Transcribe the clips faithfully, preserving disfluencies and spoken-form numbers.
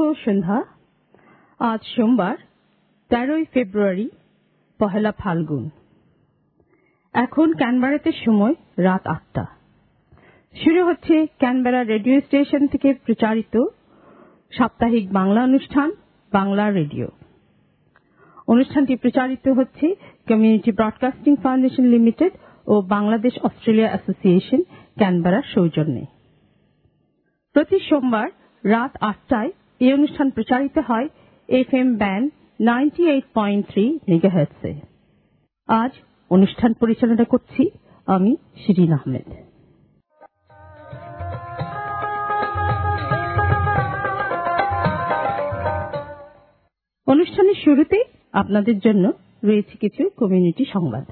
সন্ধ্যা। আজ সোমবার তেরোই ফেব্রুয়ারি, পহেলা ফাল্গুন। এখন ক্যানবেরাতে সময় রাত আটটা। শুরু হচ্ছে ক্যানবেরা রেডিও স্টেশন থেকে প্রচারিত সাপ্তাহিক বাংলা অনুষ্ঠান বাংলা রেডিও। অনুষ্ঠানটি প্রচারিত হচ্ছে কমিউনিটি ব্রডকাস্টিং ফাউন্ডেশন লিমিটেড ও বাংলাদেশ অস্ট্রেলিয়া অ্যাসোসিয়েশন ক্যানবেরার সৌজন্যে। প্রতি সোমবার রাত আটটায় এই অনুষ্ঠান প্রচারিত হয় F M band ninety eight point three মেগাহার্টজে। আজ অনুষ্ঠান পরিচালনা করছি আমি শিরিন আহমেদ। অনুষ্ঠানের শুরুতে আপনাদের জন্য রয়েছে কিছু কমিউনিটি সংবাদ।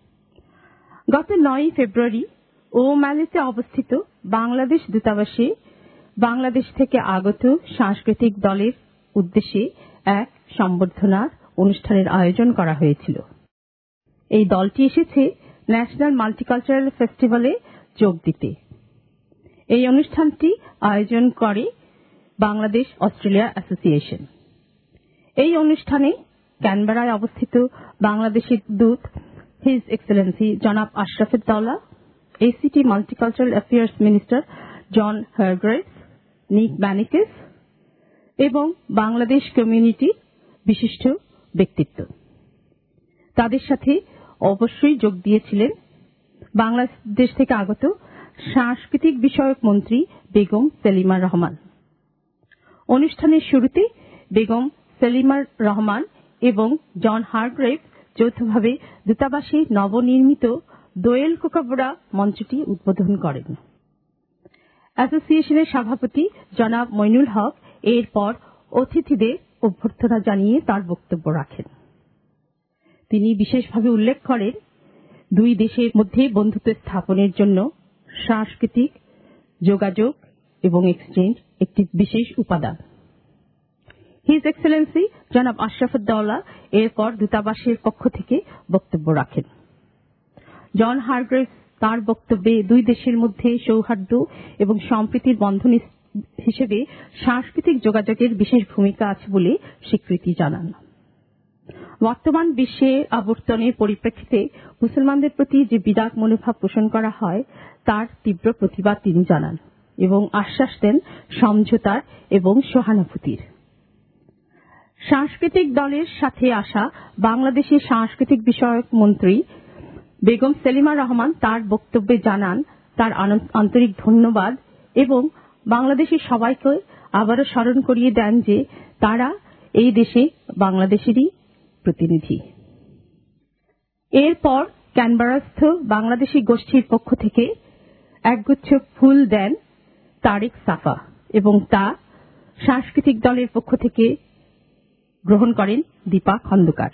গত নয় ফেব্রুয়ারি ওমালেতে অবস্থিত বাংলাদেশ দূতাবাসে বাংলাদেশ থেকে আগত সাংস্কৃতিক দলের উদ্দেশ্যে এক সম্বর্ধনার অনুষ্ঠানের আয়োজন করা হয়েছিল। এই দলটি এসেছে ন্যাশনাল মাল্টিকালচারাল ফেস্টিভ্যালে যোগ দিতে। এই অনুষ্ঠানটি আয়োজন করে বাংলাদেশ অস্ট্রেলিয়া অ্যাসোসিয়েশন। এই অনুষ্ঠানে ক্যানবেরায় অবস্থিত বাংলাদেশের দূত হিজ এক্সেলেন্সি জনাব Ashrafuddowla, ACT multicultural affairs minister John Hargreaves, Nick Banikiotes এবং বাংলাদেশ কমিউনিটির বিশিষ্ট ব্যক্তিত্ব। তাদের সাথে অবশ্যই যোগ দিয়েছিলেন বাংলাদেশ থেকে আগত সাংস্কৃতিক বিষয়ক মন্ত্রী বেগম সেলিমা রহমান। অনুষ্ঠানের শুরুতে বেগম সেলিমা রহমান এবং জন হারগ্রেভস যৌথভাবে দূতাবাসে নবনির্মিত দোয়েল কোকাবুরা মঞ্চটি উদ্বোধন করেন। অ্যাসোসিয়েশনের সভাপতি জনাব মইনুল হক এরপর অতিথিদের অভ্যর্থনা জানিয়ে তার বক্তব্য রাখেন। তিনি বিশেষভাবে উল্লেখ করেন, দুই দেশের মধ্যে বন্ধুত্ব স্থাপনের জন্য সাংস্কৃতিক যোগাযোগ এবং এক্সচেঞ্জ একটি বিশেষ উপাদান। হিজ এক্সেলেন্সি জনাব আশরাফুদ্দৌলা এরপর দূতাবাসের পক্ষ থেকে বক্তব্য রাখেন। জন হারগ্রেভস তার বক্তব্যে দুই দেশের মধ্যে সৌহার্দ্য এবং সম্প্রীতির বন্ধন হিসেবে সাংস্কৃতিক যোগাযোগের বিশেষ ভূমিকা আছে বলে স্বীকৃতি জানান। বর্তমান বিশ্বে আবর্তনের পরিপ্রেক্ষিতে মুসলমানদের প্রতি যে বিরাগ মনোভাব পোষণ করা হয় তার তীব্র প্রতিবাদ তিনি জানান এবং আশ্বাস দেন সমঝোতার এবং সহানুভূতির। সাংস্কৃতিক দলের সাথে আসা বাংলাদেশের সাংস্কৃতিক বিষয়ক মন্ত্রী বেগম সেলিমা রহমান তার বক্তব্যে জানান তার আন্তরিক ধন্যবাদ এবং বাংলাদেশের সবাইকে আবারও স্মরণ করিয়ে দেন যে তারা এই দেশে বাংলাদেশেরই প্রতিনিধি। এরপর ক্যানবেরাস্থ বাংলাদেশি গোষ্ঠীর পক্ষ থেকে একগুচ্ছ ফুল দেন তারেক সাফা এবং তা সাংস্কৃতিক দলের পক্ষ থেকে গ্রহণ করেন দীপা খন্দকার।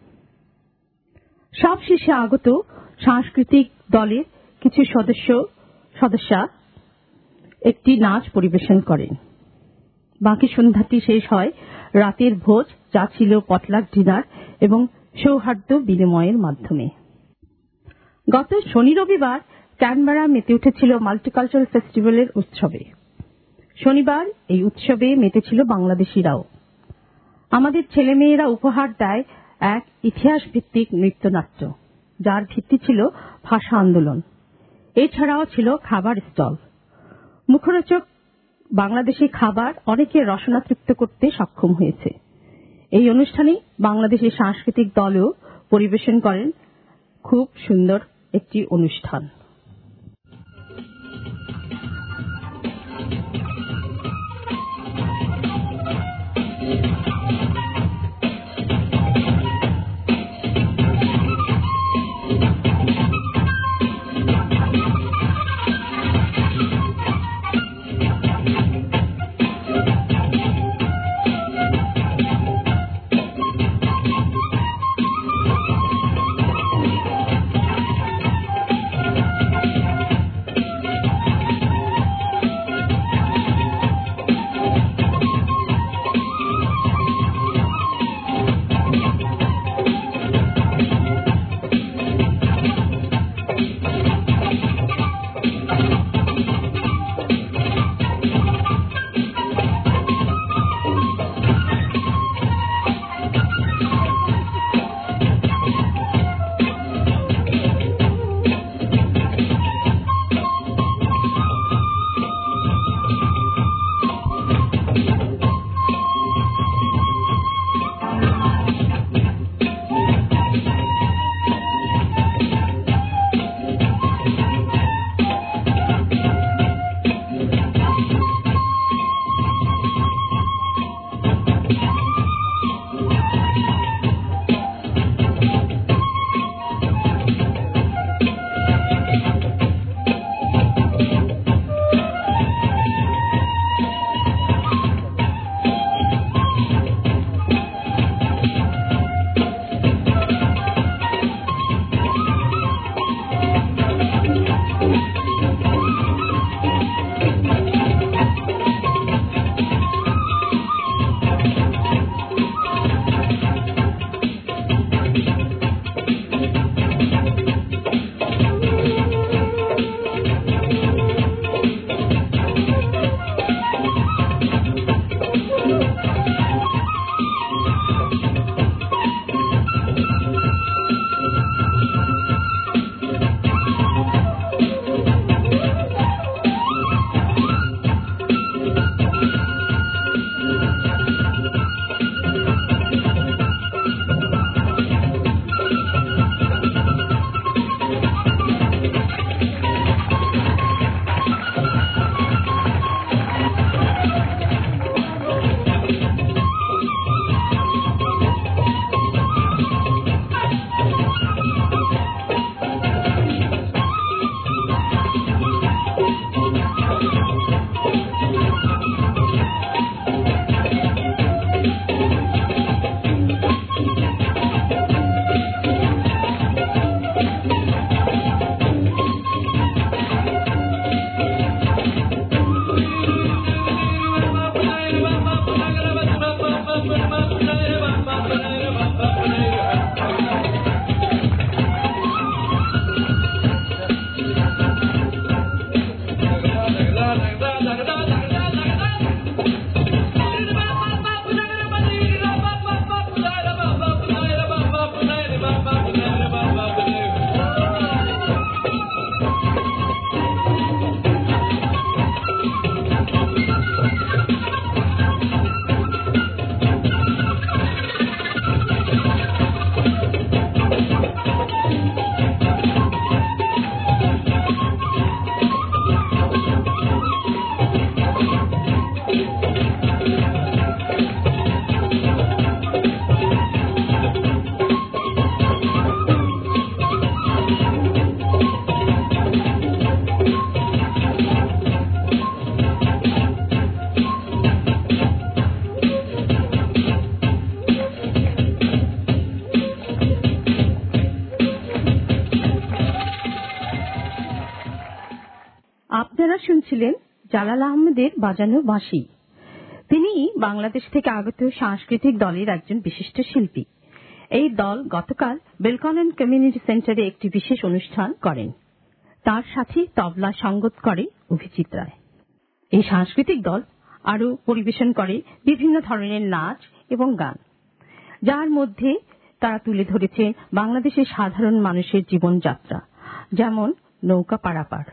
সবশেষে আগত সাংস্কৃতিক দলের কিছু সদস্য সদস্যা একটি নাচ পরিবেশন করেন। বাকি সন্ধ্যাটি শেষ হয় রাতের ভোজ, যা ছিল পটলাক ডিনার এবং সৌহার্দ্য বিনিময়ের মাধ্যমে। গত শনি রবিবার ক্যানবেরা মেতে উঠেছিল মাল্টিকালচারাল ফেস্টিভ্যালের উৎসবে। শনিবার এই উৎসবে মেতেছিল বাংলাদেশিরাও। আমাদের ছেলেমেয়েরা উপহার দেয় এক ইতিহাস ভিত্তিক নৃত্যনাট্য, যার ভিত্তি ছিল ভাষা আন্দোলন। এছাড়াও ছিল খাবার স্টল। মুখরোচক বাংলাদেশি খাবার অনেকের রসনা তৃপ্ত করতে সক্ষম হয়েছে। এই অনুষ্ঠানে বাংলাদেশের সাংস্কৃতিক দলও পরিবেশন করেন খুব সুন্দর একটি অনুষ্ঠান। ছিলেন জালাল আহমেদের বাজানো বাঁশি। তিনি বাংলাদেশ থেকে আগত সাংস্কৃতিক দলের একজন বিশিষ্ট শিল্পী। এই দল গতকাল বেলকনন কমিউনিটি সেন্টারে একটি বিশেষ অনুষ্ঠান করেন। তার সাথে তবলা সঙ্গত করে অভিজিৎ রায়। এই সাংস্কৃতিক দল আরও পরিবেশন করে বিভিন্ন ধরনের নাচ এবং গান, যার মধ্যে তারা তুলে ধরেছে বাংলাদেশের সাধারণ মানুষের জীবনযাত্রা, যেমন নৌকা পারাপার।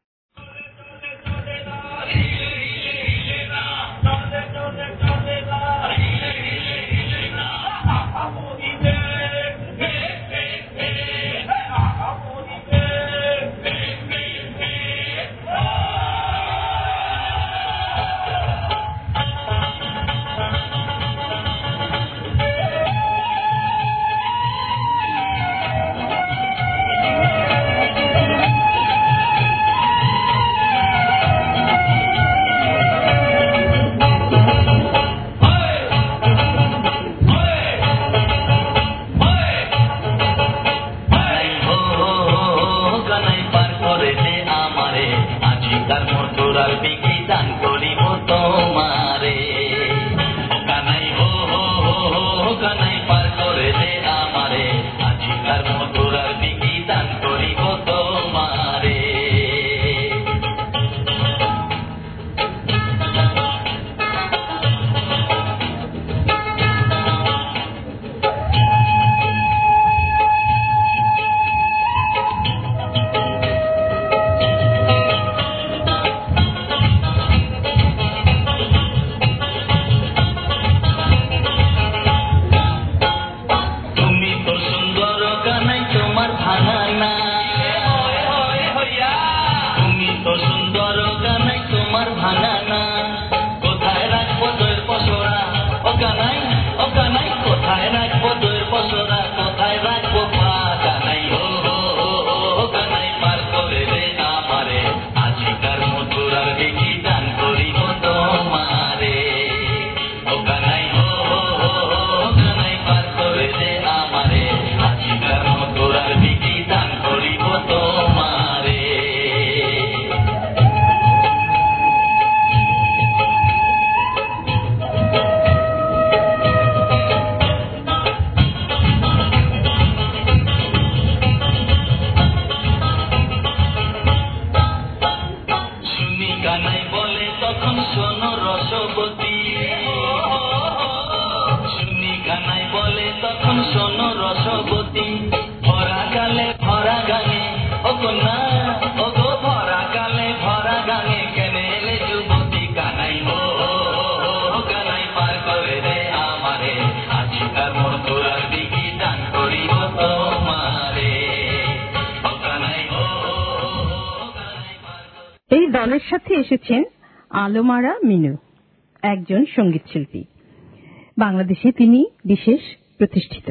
এই দলের সাথে এসেছেন আলমারা মিনু, একজন সঙ্গীত শিল্পী। বাংলাদেশে তিনি বিশেষ প্রতিষ্ঠিত।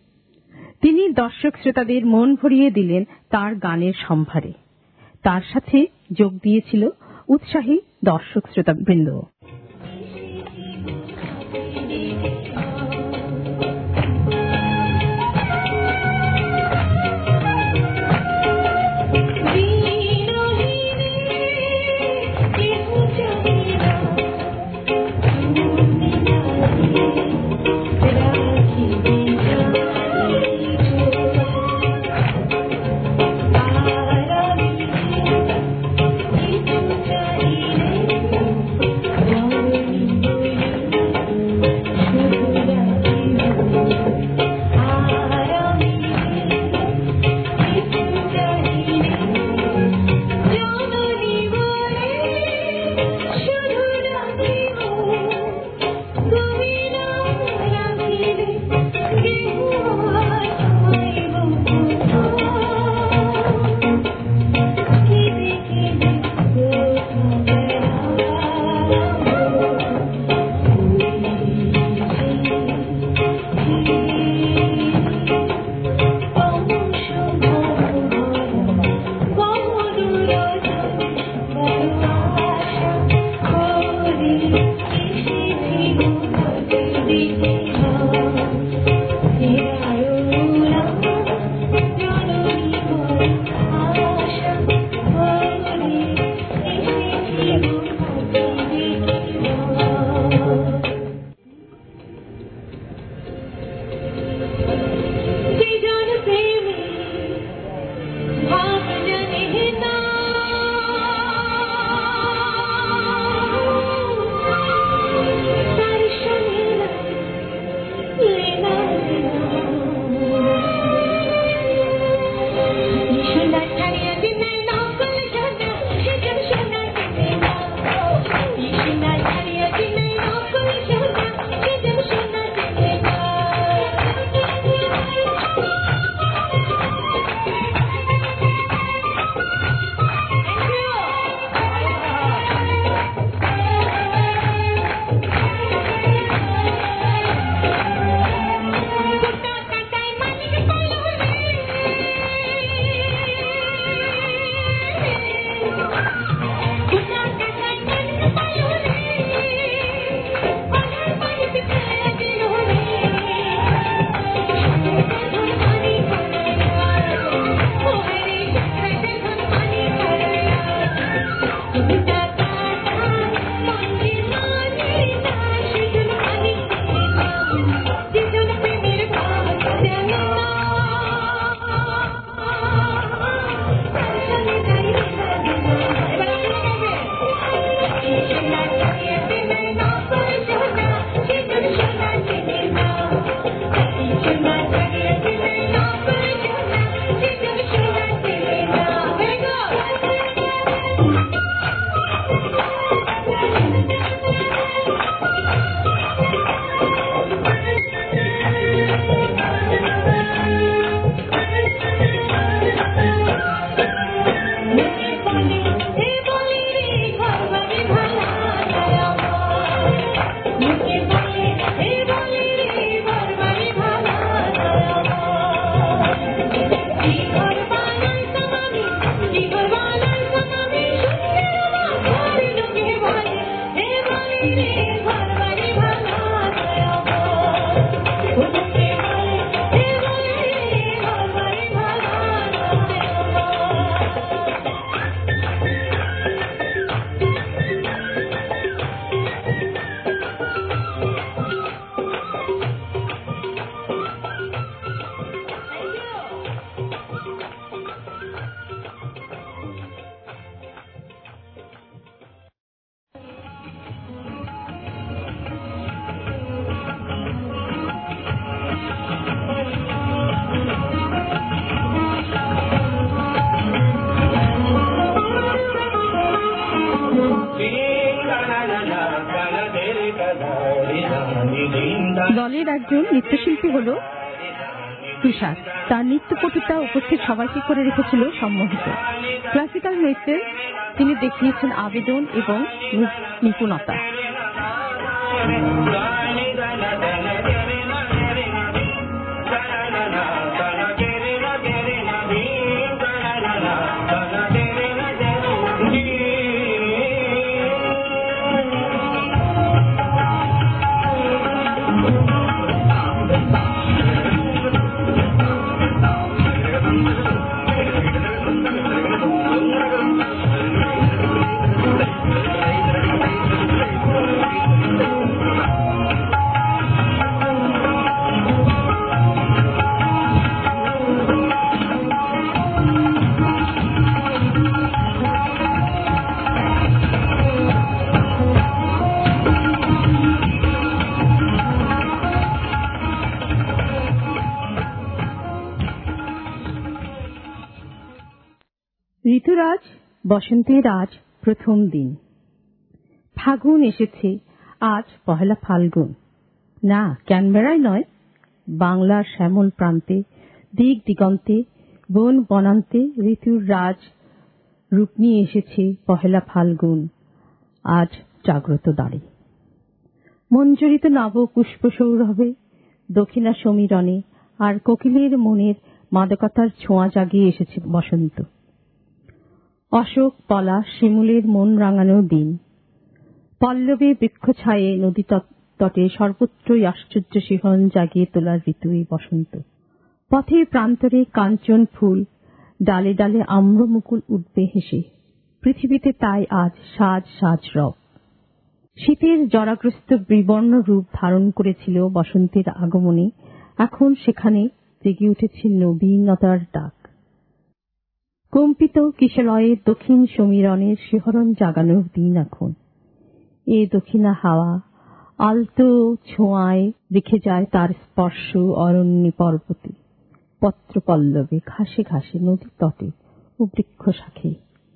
তিনি দর্শক শ্রোতাদের মন ভরিয়ে দিলেন তার গানের সম্ভারে। তার সাথে যোগ দিয়েছিল উৎসাহী দর্শক শ্রোতাবৃন্দ। একজন নৃত্যশিল্পী হল তুষার। তার নৃত্যপটুতা উপস্থিত সবাইকে করে রেখেছিল সম্মোহিত। ক্লাসিক্যাল নৃত্যে তিনি দেখিয়েছেন আবেদন এবং নিপুণতা। ঋতুরাজ বসন্তের আজ প্রথম দিন। ফাগুন এসেছে, আজ পহেলা ফাল্গুন। না, ক্যানবেরায় নয়, বাংলার শ্যামল প্রান্তে, দিক দিগন্তে, বন বনান্তে ঋতুর রাজ রূপ নিয়ে এসেছে পহেলা ফাল্গুন। আজ জাগ্রত দ্বারে মঞ্জরিত নব পুষ্প সৌরভে, দক্ষিণা সমীরণে আর কোকিলের মনের মাদকতার ছোঁয়া জাগিয়ে এসেছে বসন্ত। অশোক পলাশ শিমুলের মন রাঙানো দিন। পল্লবে বৃক্ষ ছায়ে নদী তটে সর্বত্রই আশ্চর্য শিহরণ জাগিয়ে তোলার ঋতু এই বসন্ত। পথের প্রান্তরে কাঞ্চন ফুল, ডালে ডালে আম্র মুকুল উঠবে হেসে। পৃথিবীতে তাই আজ সাজ সাজ রব। শীতের জরাগ্রস্ত বিবর্ণ রূপ ধারণ করেছিল বসন্তের আগমনে, এখন সেখানে জেগে উঠেছে নবীনতার ডাক। কম্পিত কিশলয়ের দক্ষিণ সমীরণের শিহরণ জাগানোর দিন এখন। এ দক্ষিণা হাওয়া আলতো ছোঁয়ায় রেখে যায় তার স্পর্শ অরণ্যে পর্বতে, পত্র পল্লবে, ঘাসে ঘাসে, নদী তটে ও বৃক্ষ শাখে।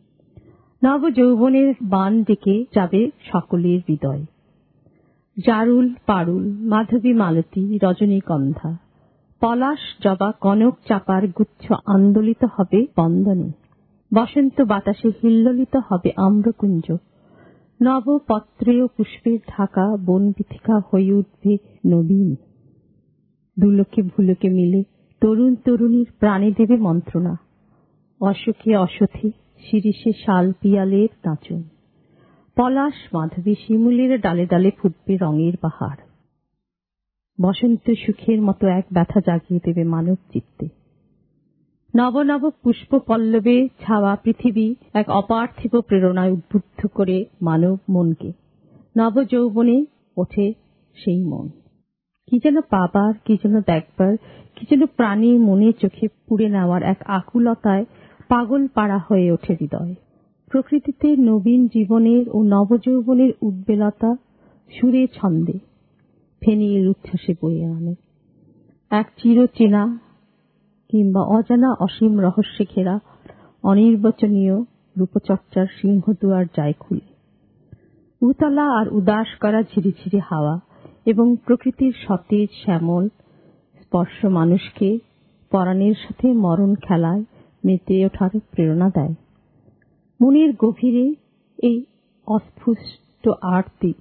নব যৌবনের বান ডেকে যাবে সকলের হৃদয়। জারুল পারুল, মাধবী মালতী, রজনীগন্ধা, পলাশ জবা, কনক চাপার গুচ্ছ আন্দোলিত হবে বন্দনে। বসন্ত বাতাসে হিল্লোলিত হবে আম্রকুঞ্জ। নবপত্রেয় পুষ্পের ঢাকা বন বিথিকা হয়ে উঠবে নবীন। দুলোকে ভুলোকে মিলে তরুণ তরুণীর প্রাণে দেবে মন্ত্রণা। অশোকে অশথে শিরিষে শাল পিয়ালের নাচন। পলাশ মাধবী শিমুলের ডালে ডালে ফুটবে রঙের বাহার। বসন্ত সুখের মতো এক ব্যথা জাগিয়ে দেবে মানব চিত্তে। নব নব পুষ্প পল্লবে ছাওয়া পৃথিবী এক অপার্থিব প্রেরণায় উদ্বুদ্ধ করে মানব মনকে। নব যৌবনে ওঠে সেই মন। কি যেন পাবার, কি যেন দেখবার, কি যেন প্রাণী মনে চোখে পুড়ে নেওয়ার এক আকুলতায় পাগল পাড়া হয়ে ওঠে হৃদয়। প্রকৃতিতে নবীন জীবনের ও নবযৌবনের উদ্বেলতা সুরে ছন্দে ফেনীর উচ্ছ্বাসে বয়ে আনে। এক চিরচেনা কিংবা অজানা অসীম রহস্যে ঘেরা অনির্বচনীয় রূপচর্চার সিংহদুয়ার যায় খুলে। উতলা আর উদাস করা ঝিরিঝিরি হাওয়া এবং প্রকৃতির সতেজ শ্যামল স্পর্শ মানুষকে পরাণের সাথে মরণ খেলায় মেতে ওঠার প্রেরণা দেয়। মনের গভীরে এই অস্ফুষ্ট আরতি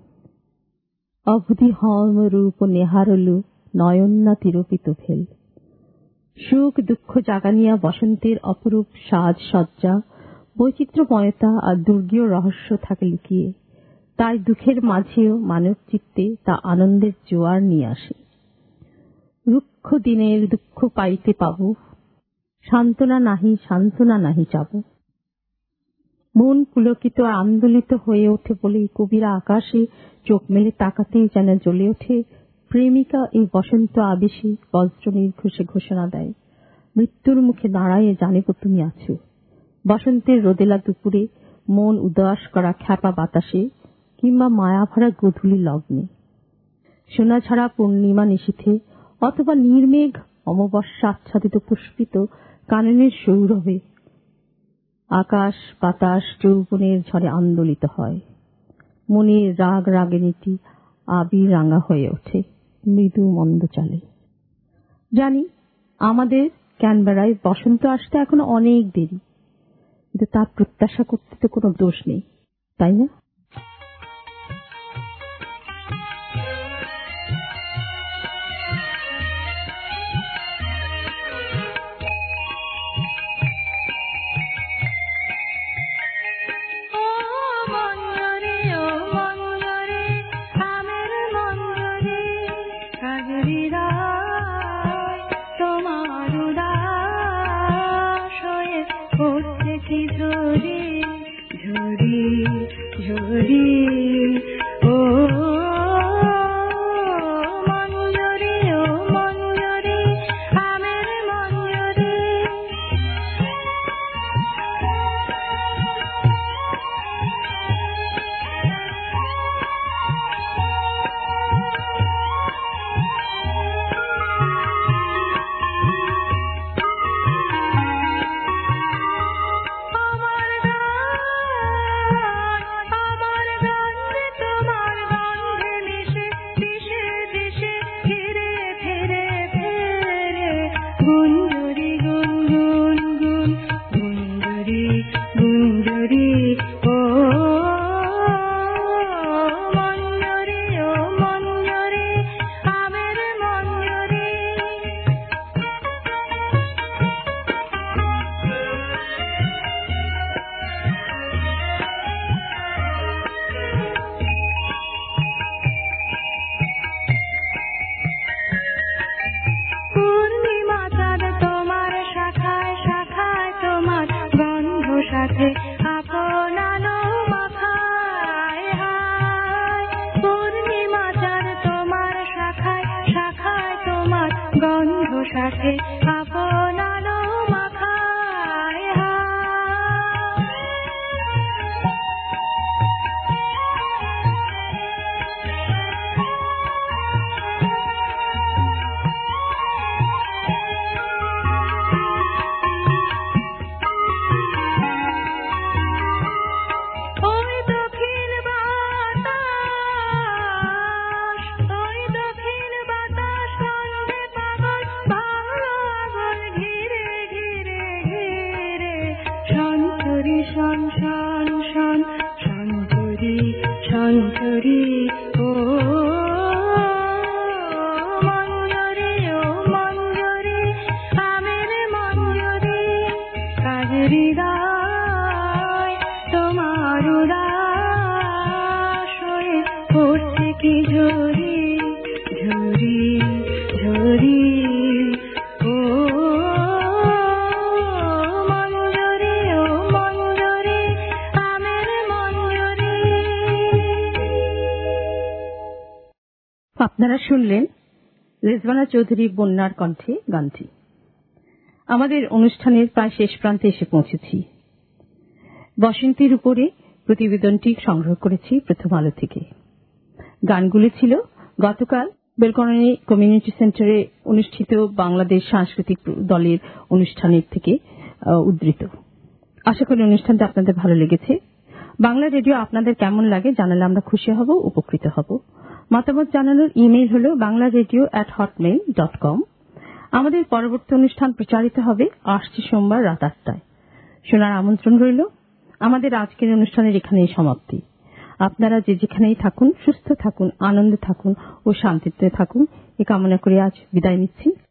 অবধি হম রূপ নেহারলু নয়ন্না তিরোপিত ভেল। সুখ দুঃখ জাগানিয়া বসন্তের অপরূপ সাজ সজ্জা, বৈচিত্র্যময়তা আর দুর্গীয় রহস্য থাকে লুকিয়ে। তাই দুঃখের মাঝেও মানব চিত্তে তা আনন্দের জোয়ার নিয়ে আসে। রুক্ষ দিনের দুঃখ পাইতে পাব, সান্ত্বনা নাহি সান্ত্বনা নাহি চাব। মন পুলকিত আন্দোলিত হয়ে ওঠে বলেই কবিরা আকাশে চোখ মেলে তাকাতেই যেন জ্বলে ওঠে প্রেমিকা এই বসন্ত আবেশী বজ্র নির্ঘোষে ঘোষণা দেয়, মৃত্যুর মুখে দাঁড়ায় জানিব তুমি আছো। বসন্তের রোদেলা দুপুরে, মন উদাস করা খ্যাপা বাতাসে কিংবা মায়াভরা গধূলি লগ্নে, সোনাঝাড়া পূর্ণিমা নিশীথে অথবা নির্মেঘ অমাবস্যা আচ্ছাদিত পুষ্পিত কাননের সৌরভে আকাশ বাতাস যৌবনের ঝড়ে আন্দোলিত হয়। মনের রাগ রাগিনীতি আবির রাঙা হয়ে ওঠে। মৃদু মন্দ চলে। জানি আমাদের ক্যানবেরায় বসন্ত আসতে এখনো অনেক দেরি, কিন্তু তার প্রত্যাশা করতে তো কোনো দোষ নেই, তাই না? আপনারা শুনলেন রেজওয়ানা চৌধুরী বন্যার কণ্ঠে গানটি। আমাদের অনুষ্ঠানের প্রায় শেষ প্রান্তে এসে পৌঁছেছি। বসন্তের উপরে প্রতিবেদনটি সংগ্রহ করেছি প্রথম আলো থেকে। গানগুলি ছিল গতকাল বেলকরণী কমিউনিটি সেন্টারে অনুষ্ঠিত বাংলাদেশ সাংস্কৃতিক দলের অনুষ্ঠানের থেকে উদ্ধৃত। আশা করি অনুষ্ঠানটা আপনাদের ভালো লেগেছে। বাংলা রেডিও আপনাদের কেমন লাগে জানালে আমরা খুশি হব, উপকৃত হব। মতামত জানানোর ইমেইল হল Bangla radio at hotmail dot com. আমাদের পরবর্তী অনুষ্ঠান প্রচারিত হবে আসছে সোমবার রাত আটটায়। শোনার আমন্ত্রণ রইল। আমাদের আজকের অনুষ্ঠানের এখানেই সমাপ্তি। আপনারা যে যেখানেই থাকুন, সুস্থ থাকুন, আনন্দে থাকুন ও শান্তিতে থাকুন, এ কামনা করে আজ বিদায় নিচ্ছি।